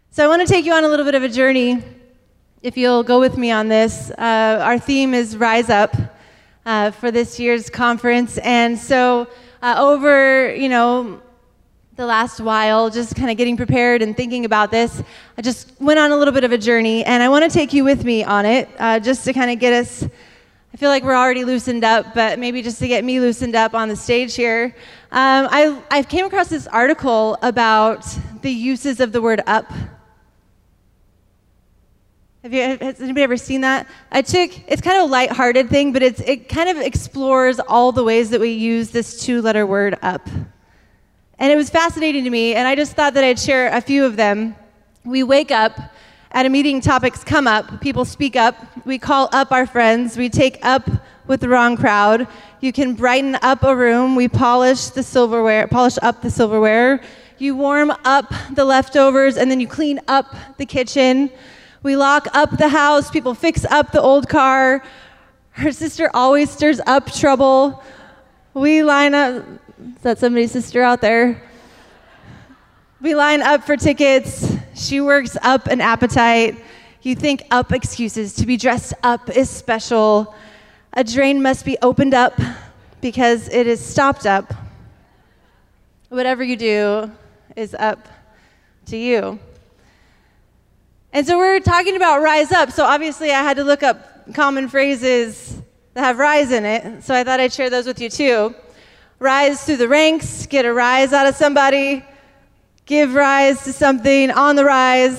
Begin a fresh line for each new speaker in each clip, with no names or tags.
So I want to take you on a little bit of a journey, if you'll go with me on this. Our theme is Rise Up for this year's conference. And so over, the last while, just kind of getting prepared and thinking about this, I just went on a little bit of a journey, and I want to take you with me on it, just to kind of get us, I feel like we're already loosened up, but maybe just to get me loosened up on the stage here. I came across this article about the uses of the word up. Has anybody ever seen that? It's kind of a lighthearted thing, but it kind of explores all the ways that we use this two-letter word up. And it was fascinating to me, and I just thought that I'd share a few of them. We wake up, at a meeting, topics come up, people speak up, we call up our friends, we take up with the wrong crowd. You can brighten up a room, we polish up the silverware, you warm up the leftovers, and then you clean up the kitchen. We lock up the house, people fix up the old car. Her sister always stirs up trouble. We line up, is that somebody's sister out there? We line up for tickets. She works up an appetite. You think up excuses. To be dressed up is special. A drain must be opened up because it is stopped up. Whatever you do is up to you. And so we're talking about rise up. So obviously I had to look up common phrases that have rise in it. So I thought I'd share those with you too. Rise through the ranks, get a rise out of somebody, give rise to something, on the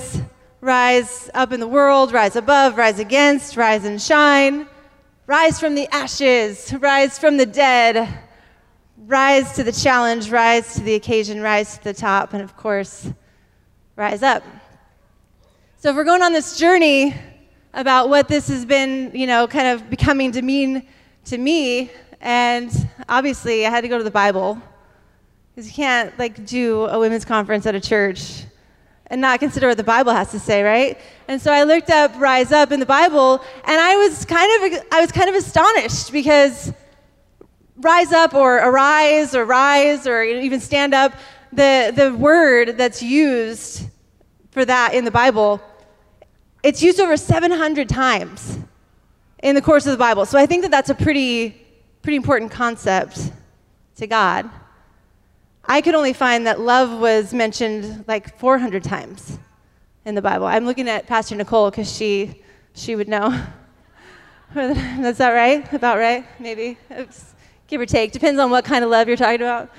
rise up in the world, rise above, rise against, rise and shine, rise from the ashes, rise from the dead, rise to the challenge, rise to the occasion, rise to the top, and of course, rise up. So if we're going on this journey about what this has been, kind of becoming to mean to me, and obviously I had to go to the Bible, because you can't do a women's conference at a church and not consider what the Bible has to say, right? And so I looked up rise up in the Bible, and I was kind of astonished, because rise up or arise or rise or even stand up, the word that's used for that in the Bible, it's used over 700 times in the course of the Bible. So I think that that's a pretty important concept to God. I could only find that love was mentioned 400 times in the Bible. I'm looking at Pastor Nicole because she would know. That's that right? About right? Maybe. Oops. Give or take. Depends on what kind of love you're talking about.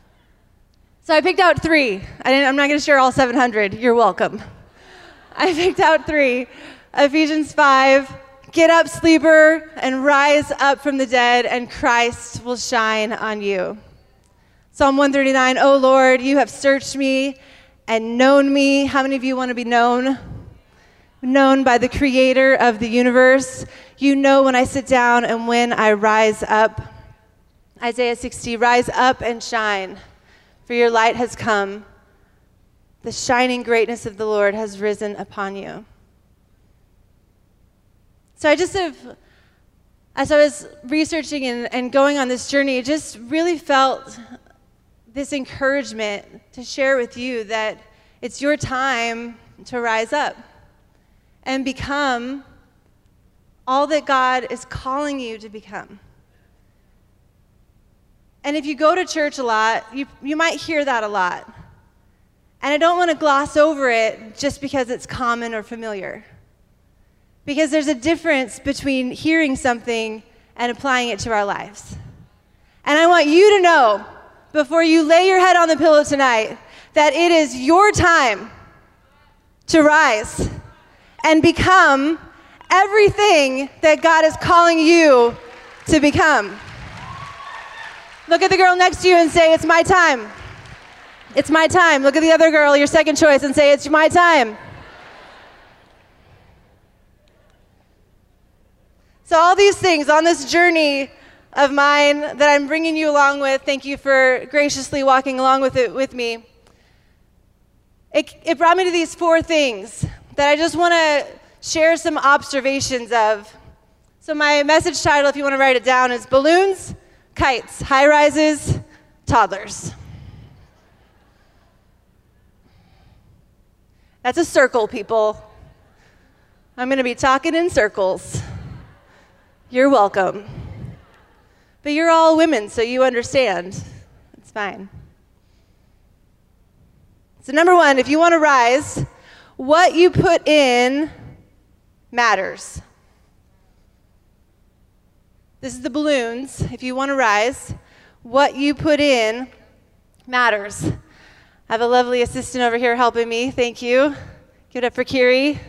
So I picked out 3. I'm not going to share all 700. You're welcome. I picked out 3. Ephesians 5, get up, sleeper, and rise up from the dead, and Christ will shine on you. Psalm 139, O Lord, you have searched me and known me. How many of you want to be known? Known by the creator of the universe. You know when I sit down and when I rise up. Isaiah 60, rise up and shine, for your light has come. The shining greatness of the Lord has risen upon you. So as I was researching and going on this journey, I just really felt this encouragement to share with you that it's your time to rise up and become all that God is calling you to become. And if you go to church a lot, you might hear that a lot. And I don't want to gloss over it just because it's common or familiar. Because there's a difference between hearing something and applying it to our lives. And I want you to know, before you lay your head on the pillow tonight, that it is your time to rise and become everything that God is calling you to become. Look at the girl next to you and say, it's my time. It's my time. Look at the other girl, your second choice, and say, it's my time. So all these things on this journey of mine that I'm bringing you along with, thank you for graciously walking along with it with me. It brought me to these 4 things that I just want to share some observations of. So my message title, if you want to write it down, is Balloons, Kites, High Rises, Toddlers. That's a circle, people. I'm going to be talking in circles. You're welcome. But you're all women, so you understand. It's fine. So number one, if you want to rise, what you put in matters. This is the balloons. If you want to rise, what you put in matters. I have a lovely assistant over here helping me. Thank you. Give it up for Kiri.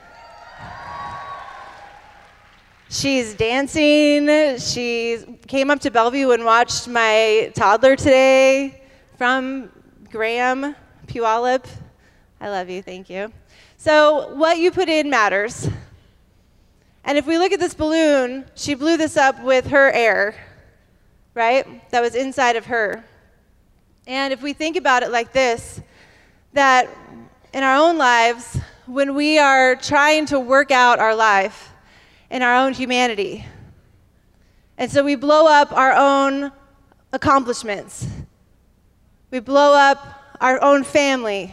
She's dancing. She came up to Bellevue and watched my toddler today from Graham Puyallup. I love you. Thank you. So what you put in matters. And if we look at this balloon, she blew this up with her air, right? That was inside of her. And if we think about it like this, that in our own lives, when we are trying to work out our life in our own humanity, and so we blow up our own accomplishments, we blow up our own family,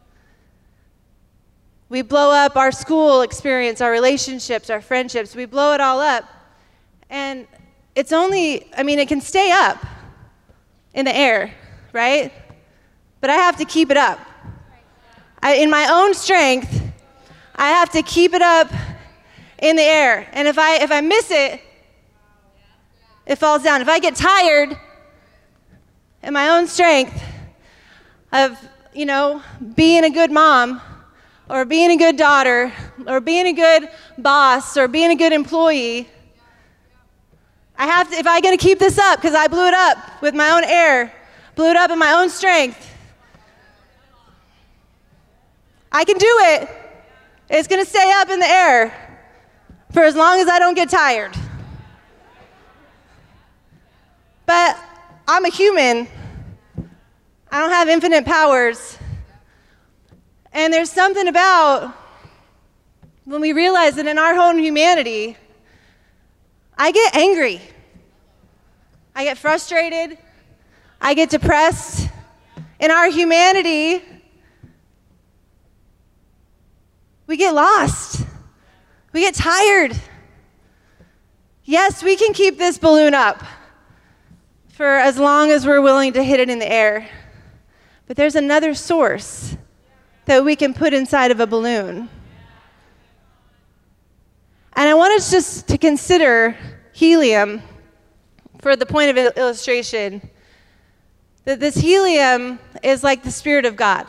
we blow up our school experience, our relationships, our friendships, we blow it all up. And it's only, it can stay up in the air, right? But I have to keep it up. In my own strength, I have to keep it up in the air. And if I miss it, it falls down. If I get tired in my own strength of, being a good mom, or being a good daughter, or being a good boss, or being a good employee, if I gotta keep this up, because I blew it up with my own air, blew it up in my own strength, I can do it. It's gonna stay up in the air for as long as I don't get tired. But I'm a human. I don't have infinite powers. And there's something about when we realize that in our own humanity, I get angry. I get frustrated. I get depressed. In our humanity, we get lost. We get tired. Yes, we can keep this balloon up for as long as we're willing to hit it in the air. But there's another source that we can put inside of a balloon. And I want us just to consider helium for the point of illustration, that this helium is like the Spirit of God.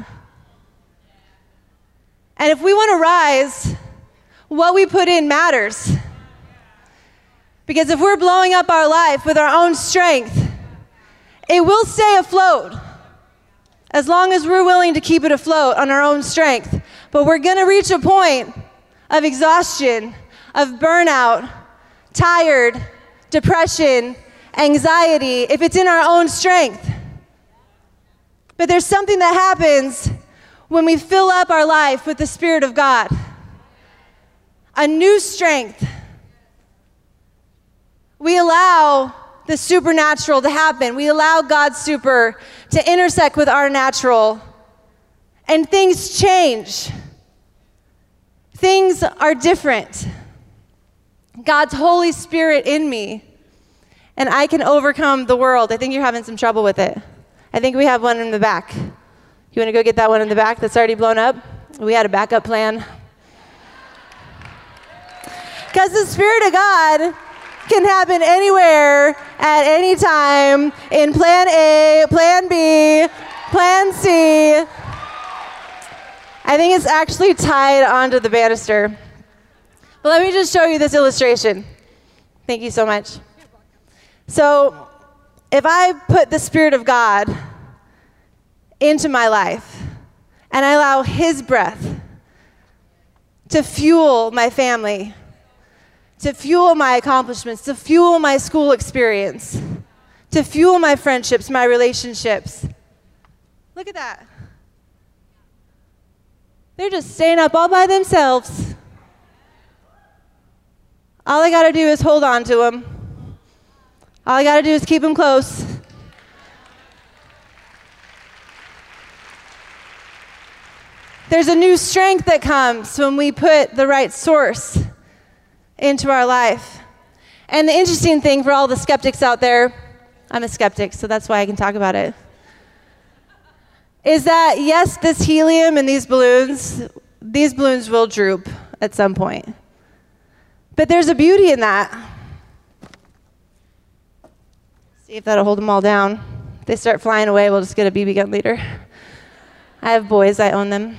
And if we want to rise, what we put in matters. Because if we're blowing up our life with our own strength, it will stay afloat as long as we're willing to keep it afloat on our own strength. But we're going to reach a point of exhaustion, of burnout, tired, depression, anxiety, if it's in our own strength. But there's something that happens when we fill up our life with the Spirit of God. A new strength. We allow the supernatural to happen. We allow God's super to intersect with our natural. And things change. Things are different. God's Holy Spirit in me, and I can overcome the world. I think you're having some trouble with it. I think we have one in the back. You want to go get that one in the back that's already blown up? We had a backup plan. Because the Spirit of God can happen anywhere, at any time, in plan A, plan B, plan C. I think it's actually tied onto the banister. But let me just show you this illustration. Thank you so much. So if I put the Spirit of God into my life, and I allow His breath to fuel my family, to fuel my accomplishments, to fuel my school experience, to fuel my friendships, my relationships. Look at that. They're just staying up all by themselves. All I got to do is hold on to them. All I got to do is keep them close. There's a new strength that comes when we put the right source into our life. And the interesting thing for all the skeptics out there, I'm a skeptic, so that's why I can talk about it, is that yes, this helium and these balloons will droop at some point. But there's a beauty in that. See if that'll hold them all down. If they start flying away, we'll just get a BB gun later. I have boys, I own them.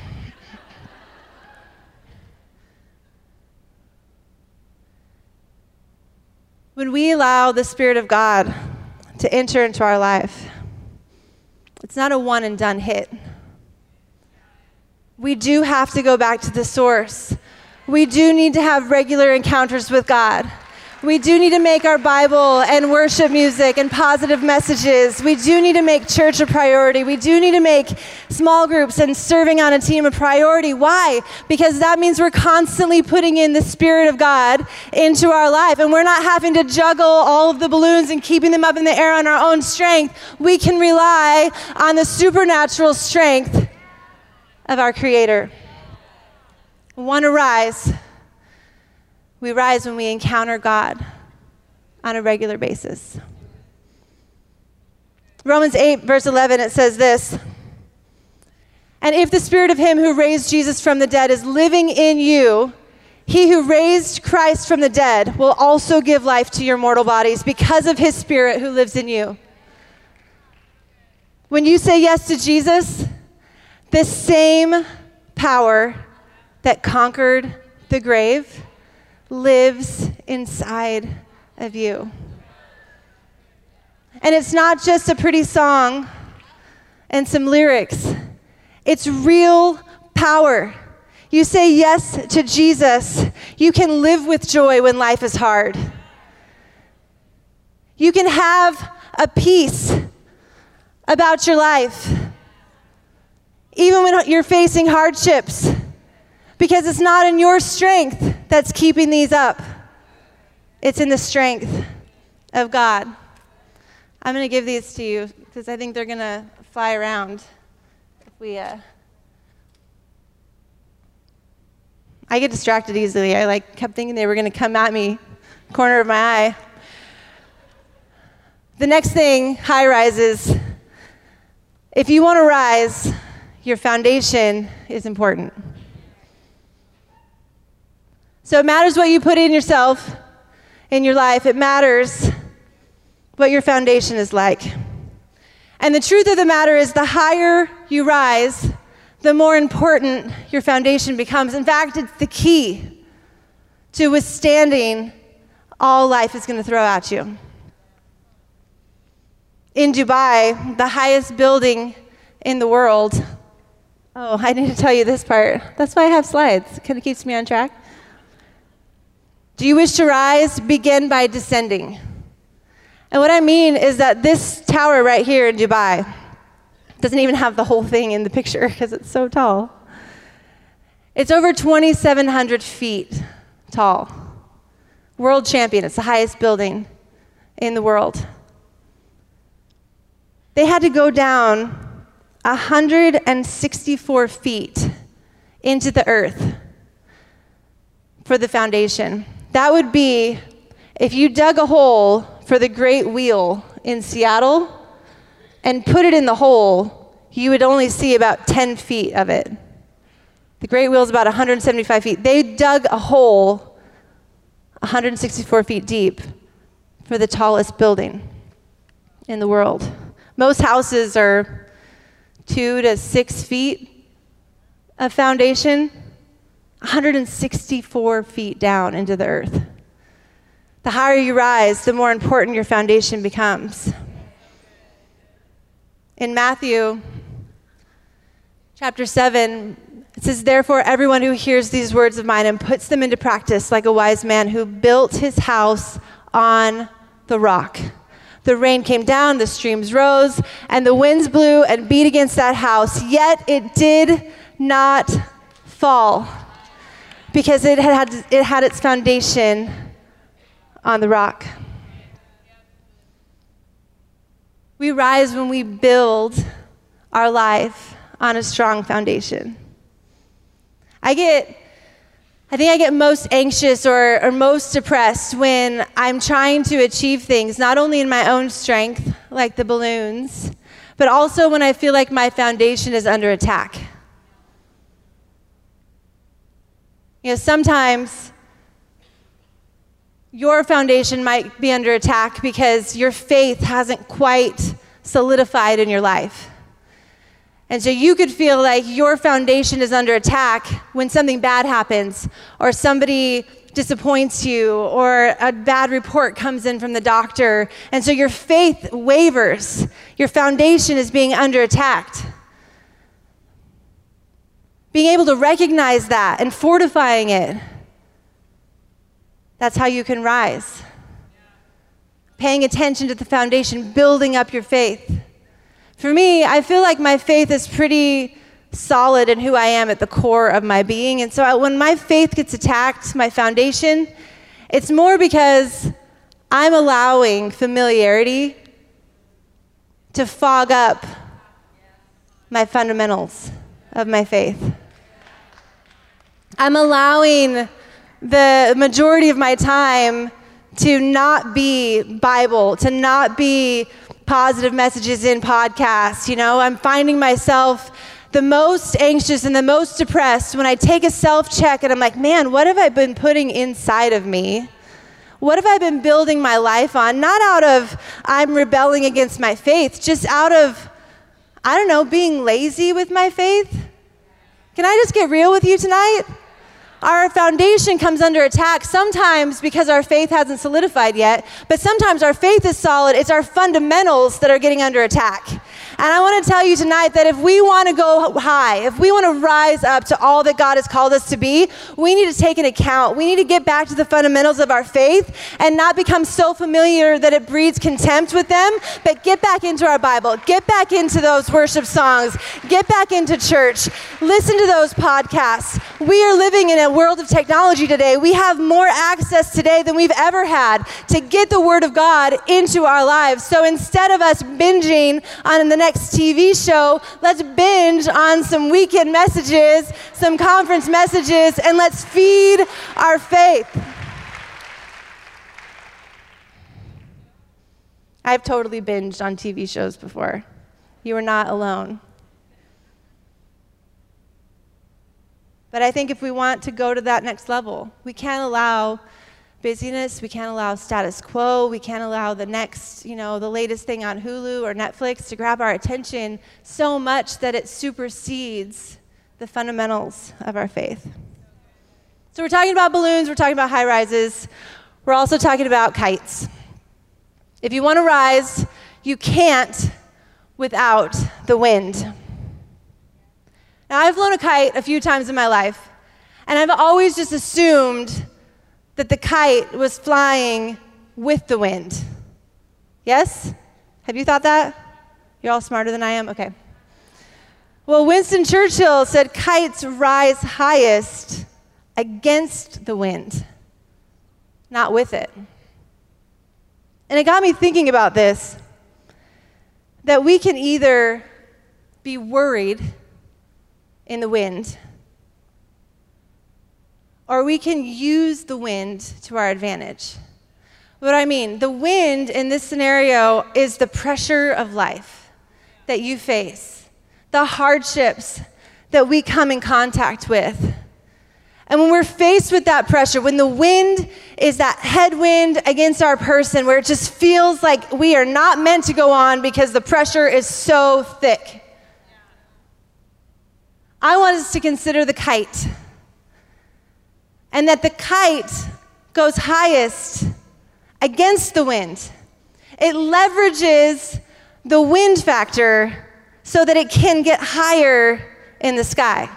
When we allow the Spirit of God to enter into our life, it's not a one and done hit. We do have to go back to the source. We do need to have regular encounters with God. We do need to make our Bible and worship music and positive messages. We do need to make church a priority. We do need to make small groups and serving on a team a priority. Why? Because that means we're constantly putting in the Spirit of God into our life, and we're not having to juggle all of the balloons and keeping them up in the air on our own strength. We can rely on the supernatural strength of our Creator. We want to rise. We rise when we encounter God on a regular basis. Romans 8, verse 11, it says this, "And if the Spirit of him who raised Jesus from the dead is living in you, he who raised Christ from the dead will also give life to your mortal bodies because of his Spirit who lives in you." When you say yes to Jesus, this same power that conquered the grave lives inside of you. And it's not just a pretty song and some lyrics. It's real power. You say yes to Jesus, you can live with joy when life is hard. You can have a peace about your life, even when you're facing hardships, because it's not in your strength that's keeping these up. It's in the strength of God. I'm going to give these to you because I think they're going to fly around if we I get distracted easily. I kept thinking they were going to come at me, corner of my eye. The next thing, high rises. If you want to rise, your foundation is important. So it matters what you put in yourself, in your life. It matters what your foundation is like. And the truth of the matter is, the higher you rise, the more important your foundation becomes. In fact, it's the key to withstanding all life is going to throw at you. In Dubai, the highest building in the world. Oh, I need to tell you this part. That's why I have slides. It kind of keeps me on track. Do you wish to rise? Begin by descending. And what I mean is that this tower right here in Dubai doesn't even have the whole thing in the picture because it's so tall. It's over 2,700 feet tall. World champion. It's the highest building in the world. They had to go down 164 feet into the earth for the foundation. That would be if you dug a hole for the Great Wheel in Seattle and put it in the hole, you would only see about 10 feet of it. The Great Wheel is about 175 feet. They dug a hole 164 feet deep for the tallest building in the world. Most houses are 2 to 6 feet of foundation. 164 feet down into the earth. The higher you rise, the more important your foundation becomes. In Matthew chapter 7, it says, "Therefore everyone who hears these words of mine and puts them into practice, like a wise man who built his house on the rock. The rain came down, the streams rose, and the winds blew and beat against that house, yet it did not fall, because it had its foundation on the rock." We rise when we build our life on a strong foundation. I think I get most anxious or most depressed when I'm trying to achieve things, not only in my own strength, like the balloons, but also when I feel like my foundation is under attack. You know, sometimes your foundation might be under attack because your faith hasn't quite solidified in your life. And so you could feel like your foundation is under attack when something bad happens, or somebody disappoints you, or a bad report comes in from the doctor. And so your faith wavers. Your foundation is being under attack. Being able to recognize that and fortifying it, that's how you can rise. Paying attention to the foundation, building up your faith. For me, I feel like my faith is pretty solid in who I am at the core of my being. And so when my faith gets attacked, my foundation, it's more because I'm allowing familiarity to fog up my fundamentals of my faith. I'm allowing the majority of my time to not be Bible, to not be positive messages in podcasts. You know, I'm finding myself the most anxious and the most depressed when I take a self-check and I'm like, man, what have I been putting inside of me? What have I been building my life on? Not out of I'm rebelling against my faith, just out of, I don't know, being lazy with my faith. Can I just get real with you tonight? Our foundation comes under attack sometimes because our faith hasn't solidified yet, but sometimes our faith is solid. It's our fundamentals that are getting under attack. And I want to tell you tonight that if we want to go high, if we want to rise up to all that God has called us to be, we need to take an account. We need to get back to the fundamentals of our faith and not become so familiar that it breeds contempt with them, but get back into our Bible, get back into those worship songs, get back into church, listen to those podcasts. We are living in a world of technology today. We have more access today than we've ever had to get the Word of God into our lives. So instead of us binging on the next TV show, let's binge on some weekend messages, some conference messages, and let's feed our faith. I've totally binged on TV shows before. You are not alone. But I think if we want to go to that next level, we can't allow busyness, we can't allow status quo, we can't allow the next, the latest thing on Hulu or Netflix to grab our attention so much that it supersedes the fundamentals of our faith. So we're talking about balloons, we're talking about high rises, we're also talking about kites. If you want to rise, you can't without the wind. Now, I've flown a kite a few times in my life, and I've always just assumed that the kite was flying with the wind. Yes? Have you thought that? You're all smarter than I am? Okay. Well, Winston Churchill said kites rise highest against the wind, not with it. And it got me thinking about this, that we can either be worried in the wind, or we can use the wind to our advantage. What do I mean? The wind in this scenario is the pressure of life that you face, the hardships that we come in contact with. And when we're faced with that pressure, when the wind is that headwind against our person, where it just feels like we are not meant to go on because the pressure is so thick, I want us to consider the kite. And that the kite goes highest against the wind. It leverages the wind factor so that it can get higher in the sky.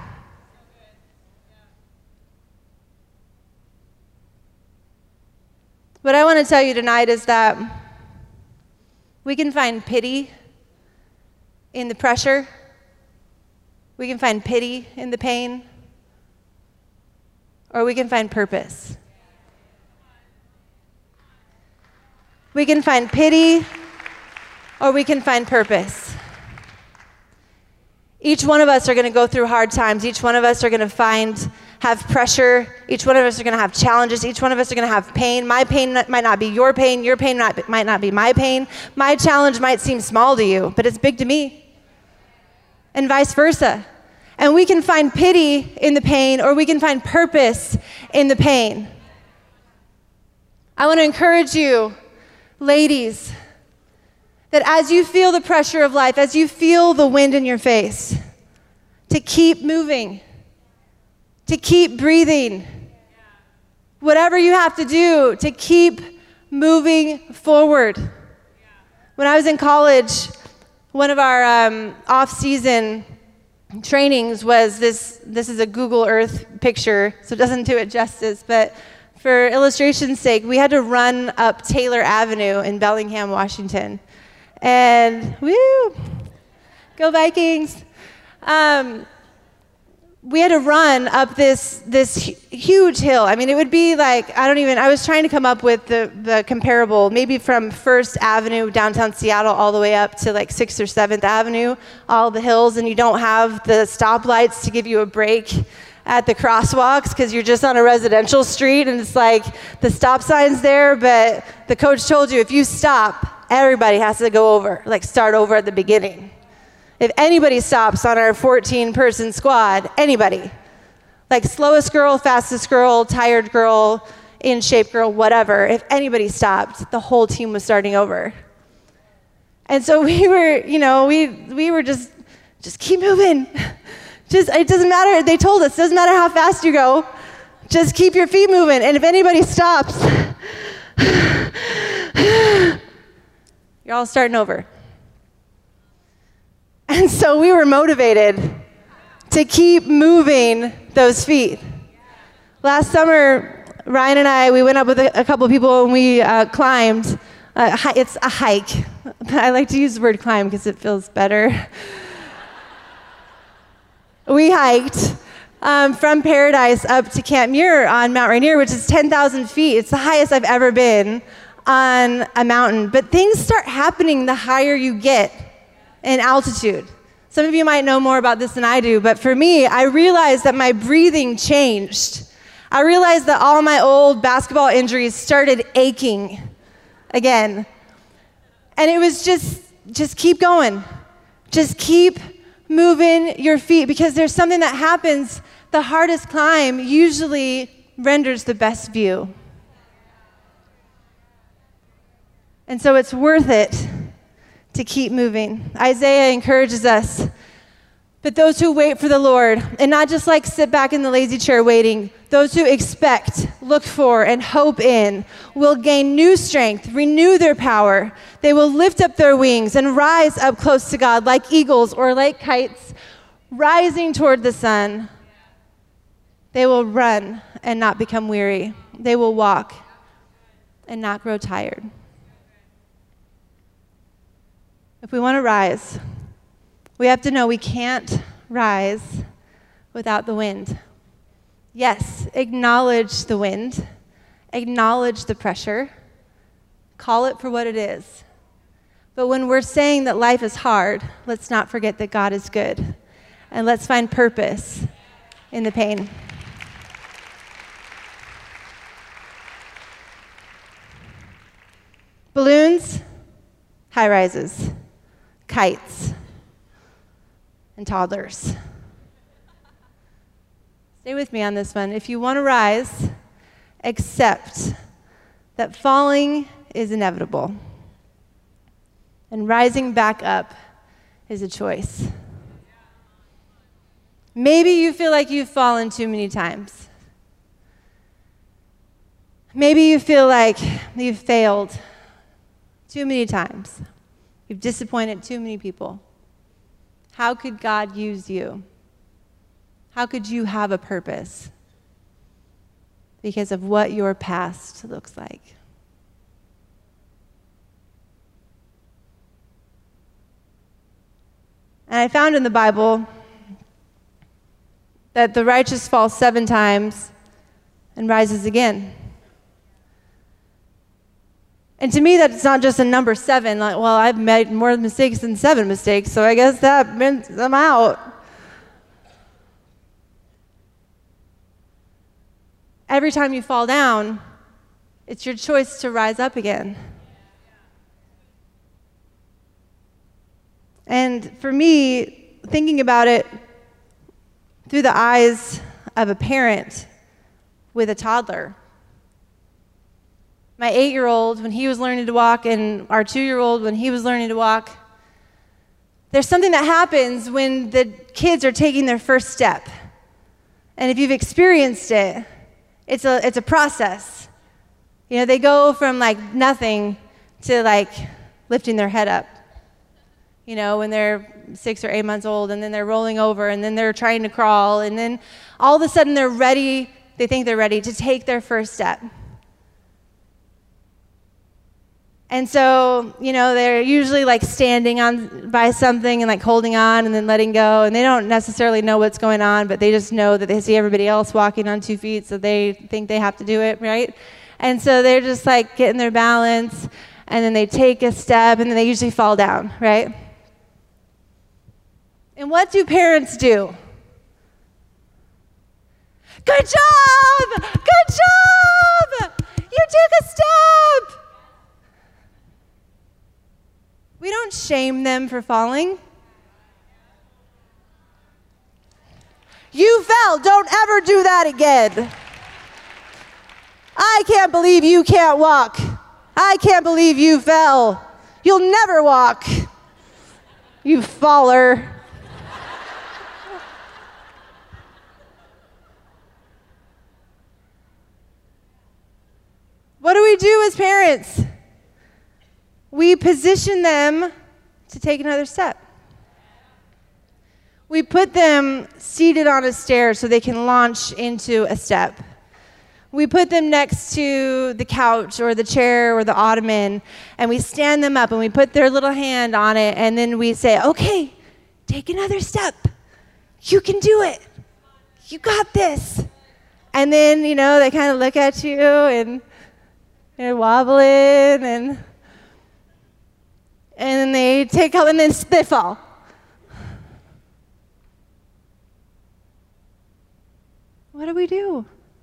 What I want to tell you tonight is that we can find pity in the pressure. We can find pity in the pain. Or we can find purpose. We can find pity, or we can find purpose. Each one of us are going to go through hard times. Each one of us are going to have pressure. Each one of us are going to have challenges. Each one of us are going to have pain. My pain might not be your pain. Your pain might not be my pain. My challenge might seem small to you, but it's big to me. And vice versa. And we can find pity in the pain, or we can find purpose in the pain. I want to encourage you, ladies, that as you feel the pressure of life, as you feel the wind in your face, to keep moving, to keep breathing, whatever you have to do to keep moving forward. When I was in college, one of our off-season trainings was this is a Google Earth picture, so it doesn't do it justice, but for illustration's sake, we had to run up Taylor Avenue in Bellingham, Washington. And woo, go Vikings. We had to run up this huge hill. I mean, it would be like, I was trying to come up with the comparable, maybe from First Avenue, downtown Seattle, all the way up to like 6th or 7th Avenue, all the hills, and you don't have the stoplights to give you a break at the crosswalks because you're just on a residential street, and it's like the stop sign's there, but the coach told you if you stop, everybody has to go over, like start over at the beginning. If anybody stops on our 14-person squad, anybody, like slowest girl, fastest girl, tired girl, in shape girl, whatever, if anybody stopped, the whole team was starting over. And so we were just keep moving. It doesn't matter, they told us, it doesn't matter how fast you go, just keep your feet moving. And if anybody stops, you're all starting over. And so we were motivated to keep moving those feet. Last summer, Ryan and I, we went up with a couple of people and we climbed. It's a hike. I like to use the word climb because it feels better. We hiked from Paradise up to Camp Muir on Mount Rainier, which is 10,000 feet. It's the highest I've ever been on a mountain. But things start happening the higher you get in altitude. Some of you might know more about this than I do, but for me, I realized that my breathing changed. I realized that all my old basketball injuries started aching again. And it was just keep going. Just keep moving your feet, because there's something that happens. The hardest climb usually renders the best view. And so it's worth it to keep moving. Isaiah encourages us, but those who wait for the Lord, and not just like sit back in the lazy chair waiting, those who expect, look for, and hope in will gain new strength, renew their power. They will lift up their wings and rise up close to God like eagles or like kites, rising toward the sun. They will run and not become weary. They will walk and not grow tired. If we want to rise, we have to know we can't rise without the wind. Yes, acknowledge the wind, acknowledge the pressure, call it for what it is. But when we're saying that life is hard, let's not forget that God is good, and let's find purpose in the pain. Balloons, high rises, kites, and toddlers. Stay with me on this one. If you want to rise, accept that falling is inevitable, and rising back up is a choice. Maybe you feel like you've fallen too many times. Maybe you feel like you've failed too many times. You've disappointed too many people. How could God use you? How could you have a purpose? Because of what your past looks like. And I found in the Bible that the righteous falls 7 times and rises again. And to me, that's not just a number 7, like, well, I've made more mistakes than 7 mistakes, so I guess that means I'm out. every time you fall down, it's your choice to rise up again. And for me, thinking about it through the eyes of a parent with a toddler, my 8-year-old, when he was learning to walk, and our 2-year-old, when he was learning to walk, there's something that happens when the kids are taking their first step. And if you've experienced it, it's a process. You know, they go from like nothing to like lifting their head up. You know, when they're 6 or 8 months old, and then they're rolling over, and then they're trying to crawl, and then all of a sudden they're ready, they think they're ready to take their first step. And so, you know, they're usually like standing on by something and like holding on and then letting go, and they don't necessarily know what's going on, but they just know that they see everybody else walking on 2 feet, so they think they have to do it, right? And so they're just like getting their balance, and then they take a step, and then they usually fall down, right? And what do parents do? Good job! Good job! You took a step! We don't shame them for falling. You fell. Don't ever do that again. I can't believe you can't walk. I can't believe you fell. You'll never walk. You faller. What do we do as parents? We position them to take another step. We put them seated on a stair so they can launch into a step. We put them next to the couch or the chair or the ottoman, and we stand them up, and we put their little hand on it, and then we say, okay, take another step. You can do it. You got this. And then, you know, they kind of look at you, and they're wobbling, and then they take up, and then they fall. What do we do?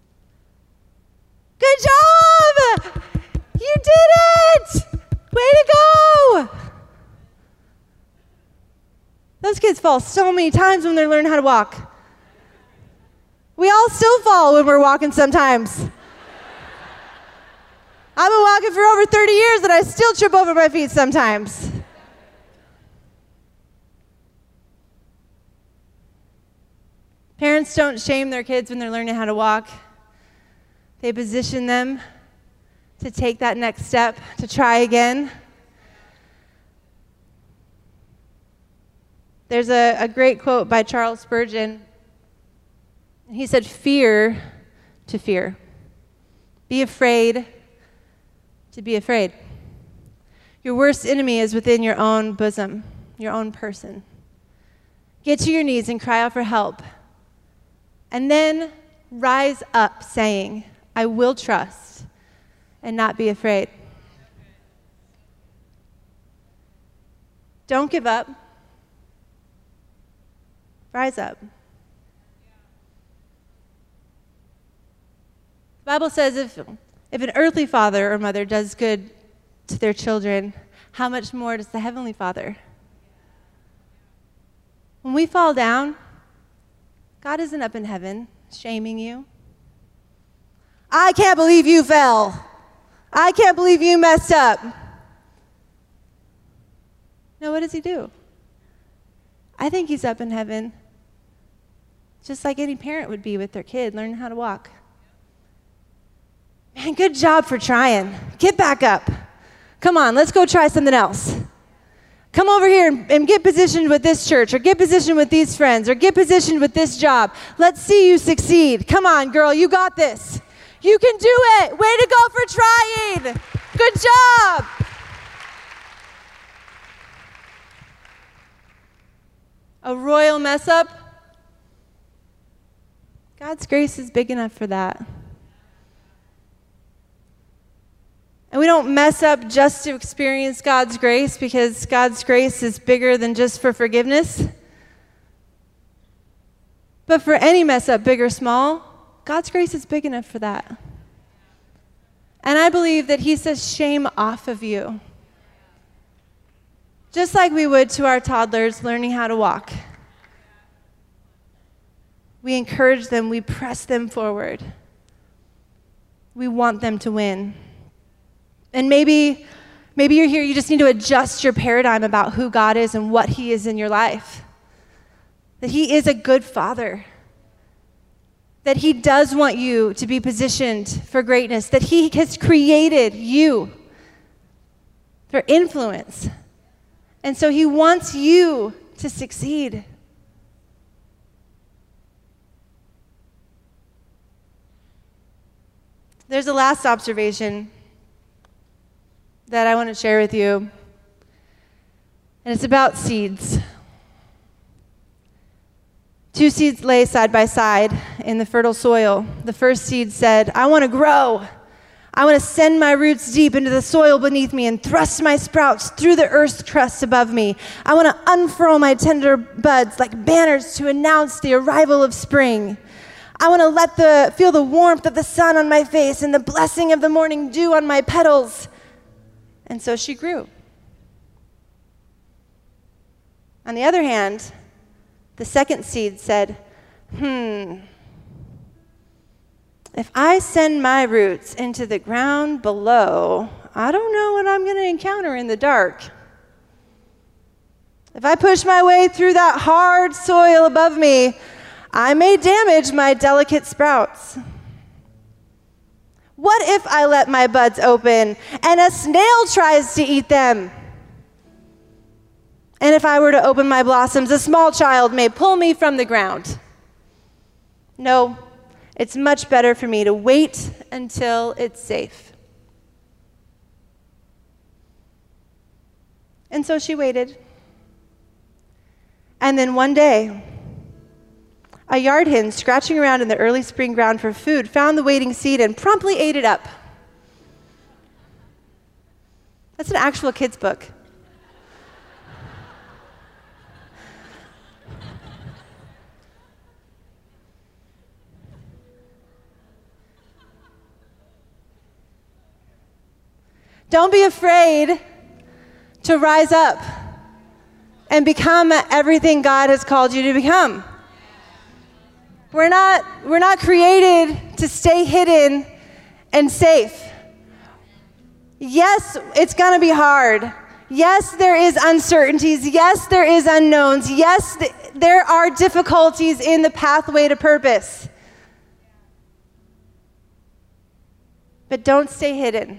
Good job! You did it! Way to go! Those kids fall so many times when they're learning how to walk. We all still fall when we're walking sometimes. I've been walking for over 30 years, and I still trip over my feet sometimes. Parents don't shame their kids when they're learning how to walk. They position them to take that next step, to try again. There's a great quote by Charles Spurgeon. He said, "Fear to fear. Be afraid to be afraid. Your worst enemy is within your own bosom, your own person. Get to your knees and cry out for help. And then rise up saying, I will trust and not be afraid." Don't give up. Rise up. The Bible says if an earthly father or mother does good to their children, how much more does the Heavenly Father? When we fall down, God isn't up in heaven shaming you. I can't believe you fell. I can't believe you messed up. No, what does he do? I think he's up in heaven, just like any parent would be with their kid learning how to walk. Man, good job for trying. Get back up. Come on, let's go try something else. Come over here and get positioned with this church, or get positioned with these friends, or get positioned with this job. Let's see you succeed. Come on, girl, you got this. You can do it. Way to go for trying. Good job. A royal mess up? God's grace is big enough for that. And we don't mess up just to experience God's grace, because God's grace is bigger than just for forgiveness. But for any mess up, big or small, God's grace is big enough for that. And I believe that he says, shame off of you. Just like we would to our toddlers learning how to walk. We encourage them, we press them forward. We want them to win. And maybe you're here, you just need to adjust your paradigm about who God is and what he is in your life. That he is a good father. That he does want you to be positioned for greatness. That he has created you for influence. And so he wants you to succeed. There's a last observation that I want to share with you, and it's about seeds. 2 seeds lay side by side in the fertile soil. The first seed said, I want to grow. I want to send my roots deep into the soil beneath me and thrust my sprouts through the earth's crust above me. I want to unfurl my tender buds like banners to announce the arrival of spring. I want to feel the warmth of the sun on my face and the blessing of the morning dew on my petals. And so she grew. On the other hand, the second seed said, if I send my roots into the ground below, I don't know what I'm going to encounter in the dark. If I push my way through that hard soil above me, I may damage my delicate sprouts. What if I let my buds open and a snail tries to eat them? And if I were to open my blossoms, a small child may pull me from the ground. No, it's much better for me to wait until it's safe. And so she waited. And then one day, a yard hen scratching around in the early spring ground for food found the waiting seed and promptly ate it up. That's an actual kid's book. Don't be afraid to rise up and become everything God has called you to become. We're not created to stay hidden and safe. Yes, it's going to be hard. Yes, there is uncertainties. Yes, there is unknowns. Yes, there are difficulties in the pathway to purpose. But don't stay hidden.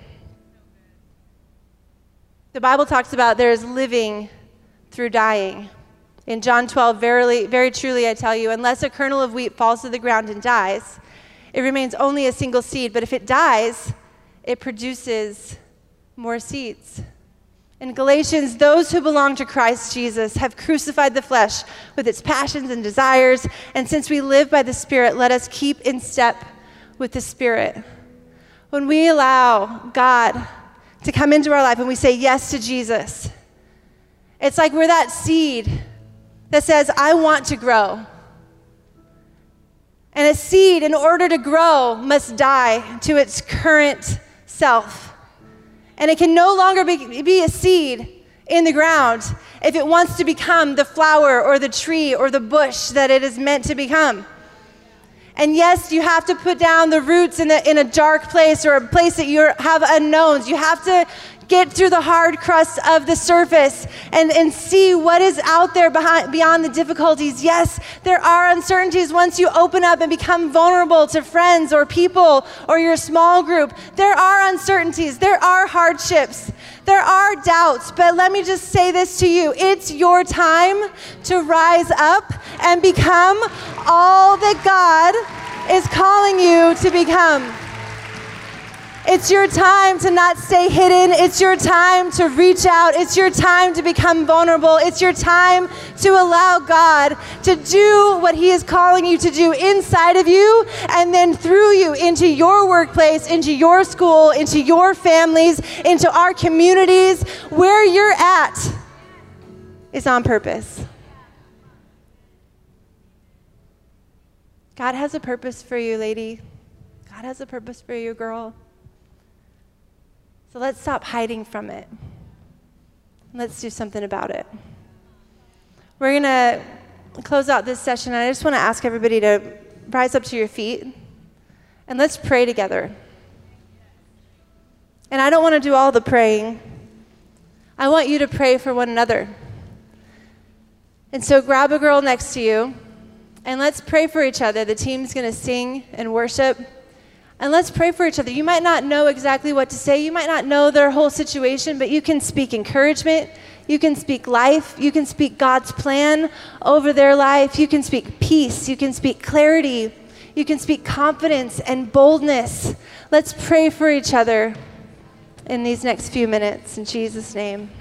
The Bible talks about there is living through dying. In John 12, very truly I tell you, unless a kernel of wheat falls to the ground and dies, it remains only a single seed. But if it dies, it produces more seeds. In Galatians, those who belong to Christ Jesus have crucified the flesh with its passions and desires. And since we live by the Spirit, let us keep in step with the Spirit. When we allow God to come into our life and we say yes to Jesus, it's like we're that seed that says, I want to grow. And a seed, in order to grow, must die to its current self. And it can no longer be a seed in the ground if it wants to become the flower or the tree or the bush that it is meant to become. And yes, you have to put down the roots in a dark place or a place that you have unknowns. You have to get through the hard crust of the surface and see what is out there beyond the difficulties. Yes, there are uncertainties once you open up and become vulnerable to friends or people or your small group. There are uncertainties. There are hardships. There are doubts. But let me just say this to you. It's your time to rise up and become all that God is calling you to become. It's your time to not stay hidden. It's your time to reach out. It's your time to become vulnerable. It's your time to allow God to do what he is calling you to do inside of you and then through you into your workplace, into your school, into your families, into our communities. Where you're at is on purpose. God has a purpose for you, lady. God has a purpose for you, girl. So let's stop hiding from it. Let's do something about it. We're going to close out this session. I just want to ask everybody to rise up to your feet, and let's pray together. And I don't want to do all the praying. I want you to pray for one another. And so grab a girl next to you, and let's pray for each other. The team's going to sing and worship. And let's pray for each other. You might not know exactly what to say. You might not know their whole situation, but you can speak encouragement. You can speak life. You can speak God's plan over their life. You can speak peace. You can speak clarity. You can speak confidence and boldness. Let's pray for each other in these next few minutes. In Jesus' name.